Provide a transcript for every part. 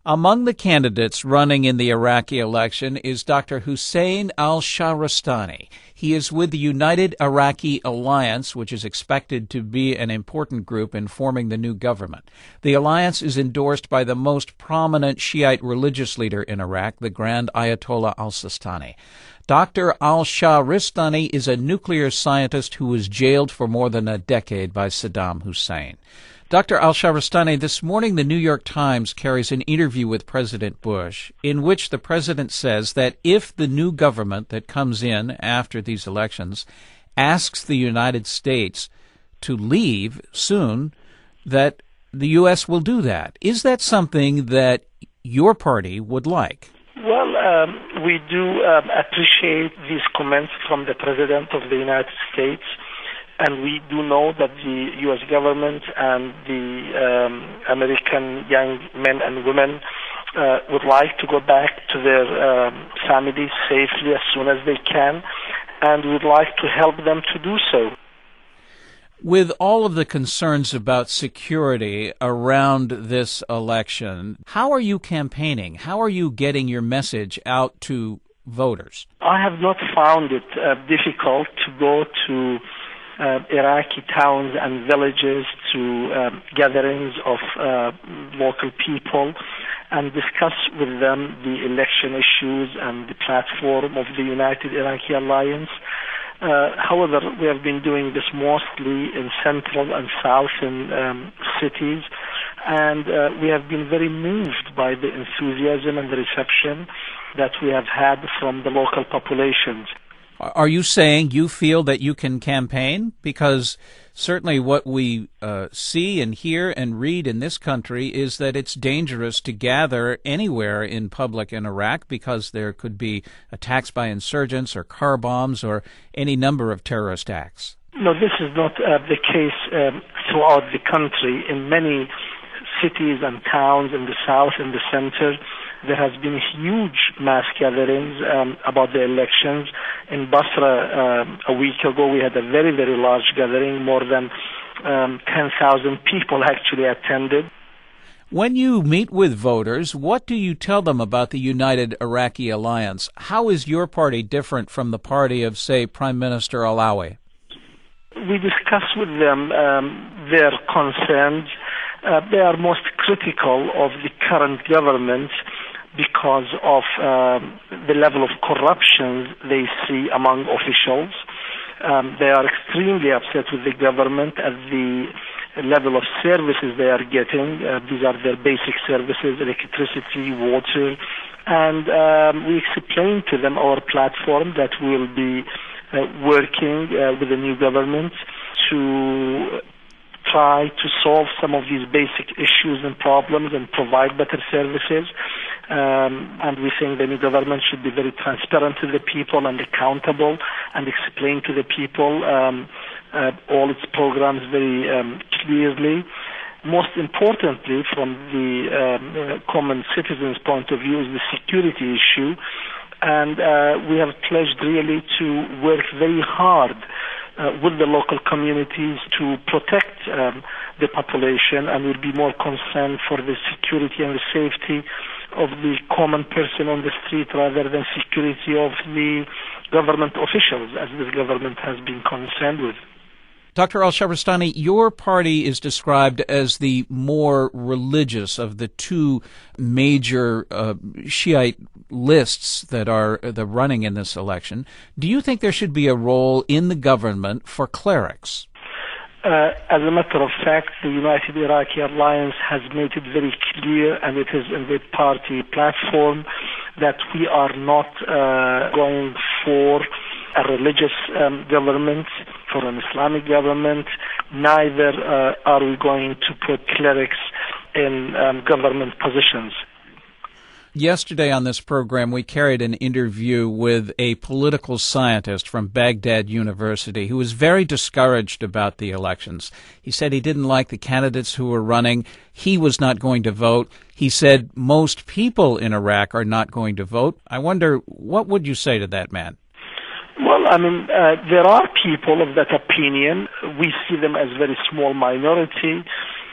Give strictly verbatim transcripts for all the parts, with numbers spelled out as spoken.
Among the candidates running in the Iraqi election is Doctor Hussein al-Shahrastani. He is with the United Iraqi Alliance, which is expected to be an important group in forming the new government. The alliance is endorsed by the most prominent Shiite religious leader in Iraq, the Grand Ayatollah al-Sistani. Doctor al-Shahrastani is a nuclear scientist who was jailed for more than a decade by Saddam Hussein. Doctor al-Shahrastani, this morning the New York Times carries an interview with President Bush in which the president says that if the new government that comes in after these elections asks the United States to leave soon, that the U S will do that. Is that something that your party would like? Well, um, we do um, appreciate these comments from the President of the United States. And we do know that the U S government and the um, American young men and women uh, would like to go back to their um, families safely as soon as they can, and would like to help them to do so. With all of the concerns about security around this election, how are you campaigning? How are you getting your message out to voters? I have not found it uh, difficult to go to Uh, Iraqi towns and villages, to um, gatherings of uh, local people, and discuss with them the election issues and the platform of the United Iraqi Alliance. Uh, however, we have been doing this mostly in central and southern um, cities, and uh, we have been very moved by the enthusiasm and the reception that we have had from the local populations. Are you saying you feel that you can campaign? Because certainly what we uh, see and hear and read in this country is that it's dangerous to gather anywhere in public in Iraq because there could be attacks by insurgents or car bombs or any number of terrorist acts. No, this is not uh, the case um, throughout the country. In many cities and towns in the south and the center, there has been huge mass gatherings um, about the elections. In Basra, um, a week ago, we had a very, very large gathering. More than um, ten thousand people actually attended. When you meet with voters, what do you tell them about the United Iraqi Alliance? How is your party different from the party of, say, Prime Minister Alawi? We discuss with them um, their concerns. Uh, they are most critical of the current government because of um, the level of corruption they see among officials. Um, they are extremely upset with the government at the level of services they are getting. Uh, these are their basic services, electricity, water. And um, we explain to them our platform that we will be uh, working uh, with the new government to try to solve some of these basic issues and problems and provide better services. Um, and we think the new government should be very transparent to the people and accountable and explain to the people um, uh, all its programs very um, clearly. Most importantly, from the um, uh, common citizen's point of view, is the security issue. And uh, we have pledged really to work very hard Uh, with the local communities to protect um, the population, and will be more concerned for the security and the safety of the common person on the street rather than security of the government officials, as this government has been concerned with. Doctor al-Shahrastani, your party is described as the more religious of the two major uh, Shiite lists that are the running in this election. Do you think there should be a role in the government for clerics? Uh, as a matter of fact, the United Iraqi Alliance has made it very clear, and it is in the party platform, that we are not uh, going for a religious um, government, for an Islamic government. Neither uh, are we going to put clerics in um, government positions. Yesterday on this program, we carried an interview with a political scientist from Baghdad University who was very discouraged about the elections. He said he didn't like the candidates who were running. He was not going to vote. He said most people in Iraq are not going to vote. I wonder, what would you say to that man? Well, I mean, uh, there are people of that opinion. We see them as very small minority.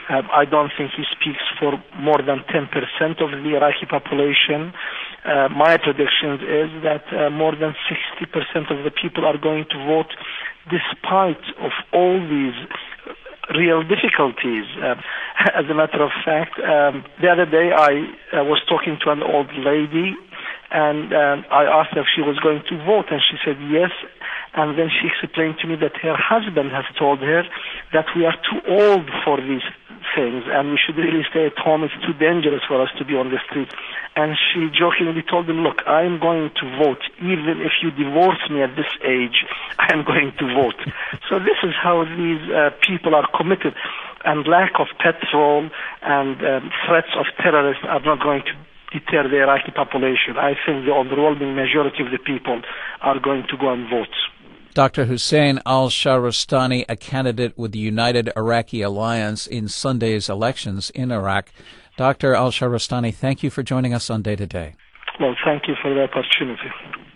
Uh, I don't think he speaks for more than ten percent of the Iraqi population. Uh, my prediction is that uh, more than sixty percent of the people are going to vote despite of all these real difficulties. Uh, as a matter of fact, um, the other day I uh, was talking to an old lady, and um, I asked her if she was going to vote, and she said yes. And then she explained to me that her husband has told her that we are too old for these things and we should really stay at home. It's too dangerous for us to be on the street. And she jokingly told him, look, I'm going to vote. Even if you divorce me at this age, I'm going to vote. So this is how these uh, people are committed. And lack of petrol and um, threats of terrorists are not going to deter the Iraqi population. I think the overwhelming majority of the people are going to go and vote. Doctor Hussein al-Shahrastani, a candidate with the United Iraqi Alliance in Sunday's elections in Iraq. Doctor al-Shahrastani, thank you for joining us on Day to Day. Well, thank you for the opportunity.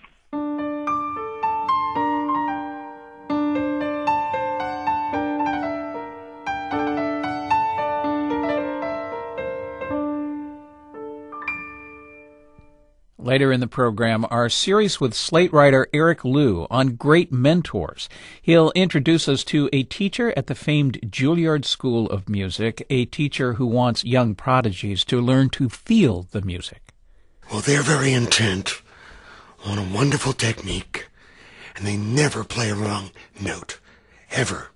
Later in the program, our series with Slate writer Eric Liu on great mentors. He'll introduce us to a teacher at the famed Juilliard School of Music, a teacher who wants young prodigies to learn to feel the music. Well, they're very intent on a wonderful technique, and they never play a wrong note, ever.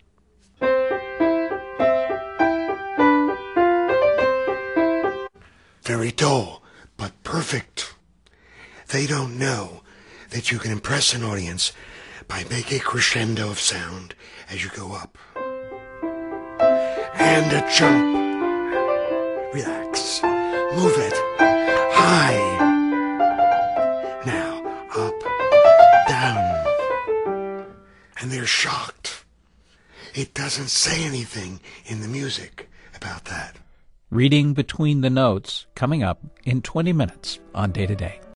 Very dull, but perfect. They don't know that you can impress an audience by making a crescendo of sound as you go up. And a jump. Relax. Move it. High. Now, up, down. And they're shocked. It doesn't say anything in the music about that. Reading between the notes, coming up in twenty minutes on Day to Day.